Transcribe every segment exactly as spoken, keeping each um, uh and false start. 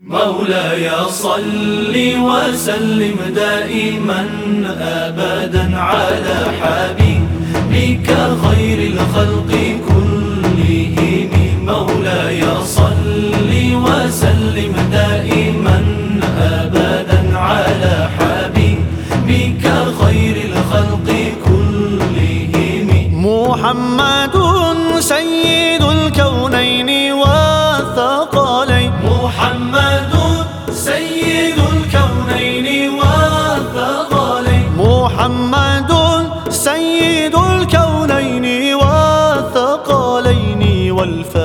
مولاي صل وسلم دائما أبدا على حبيبك خير الخلق كلهم. مولاي صل وسلم دائما أبدا على حبيبك خير الخلق كلهم. محمد سيد الكونين والثقلين. محمد سيد الكونين والثقلين. محمد سيد الكونين والثقلين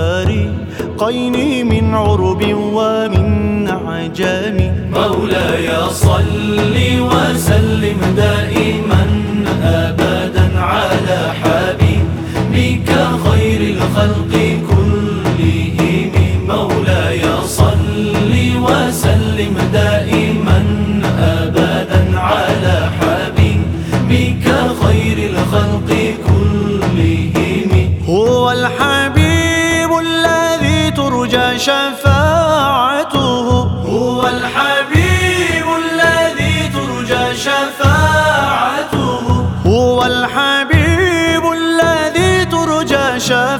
والفارقين من عرب ومن عجم. مولاي صل وسلم دائما أبدا على حبيبك خير الخلق كلهم. مولاي صل وسلم دائما أبدا على حبيبك خير الخلق كلهم. هو الحبيب الذي ترجى شفاعته. هو الحبيب الذي ترجى شفاعته. هو الحبيب الذي ترجى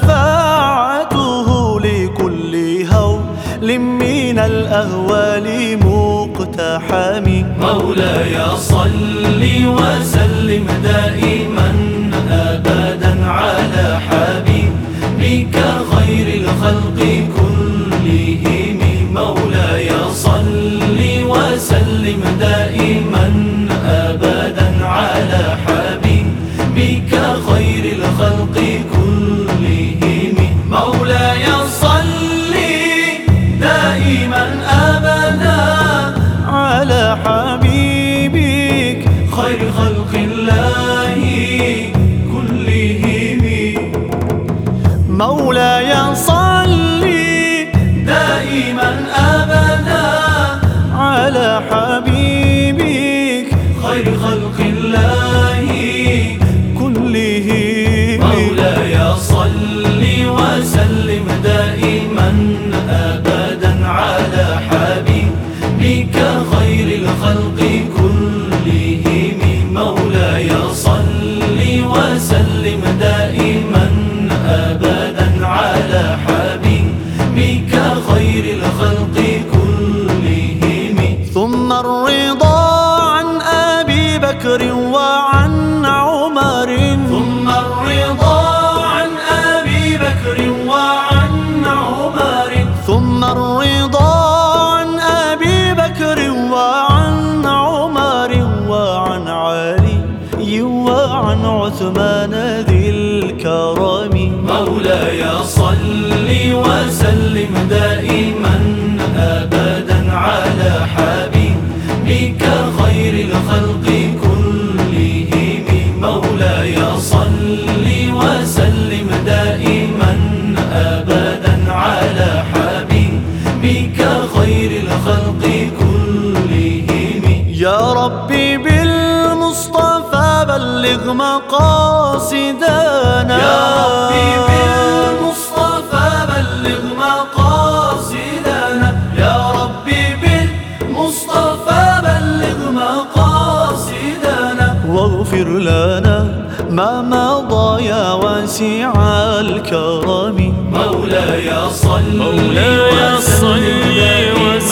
شفاعته لكل هول من الأهوال مقتحم. مولاي صل وسلم دائما أبدا على حبيبك خير الخلق كلهم. مولاي صل وسلم دائما أبدا على حبيبك خير الخلق كلهم. مولاي صل دائما أبدا على حبيبك خير خلق الله كلهم. مولاي صل دائما أبدا على حبيبك خير خلق الله كلهم. مولاي صل وسلم دائما أبدا على حبيبك خير الخلق كلهم. مولاي صل وسلم دائما أبدا على حبيبك خير الخلق كلهم. ثم الرضا عن أبي بكر وعن عمر. ثم الرضا عن أبي بكر وعن عمر. ثم الرضا عن أبي بكر وعن عمر وعن علي وعن عثمان ذي الكرم. مولاي صل وسلم دائما أبدا على حبيبك خير الخلق كلهم. مولاي صل وسلم دائما أبدا على حبيبك خير الخلق كلهم. يا ربي بالمصطفى بلغ مقاصدنا. يا ربي بالمصطفى بلغ مقاصدنا. يا ربي بالمصطفى بلغ مقاصدنا. واغفر لنا ما مضى يا واسع الكرم. مولاي صل مولاي صل وسلم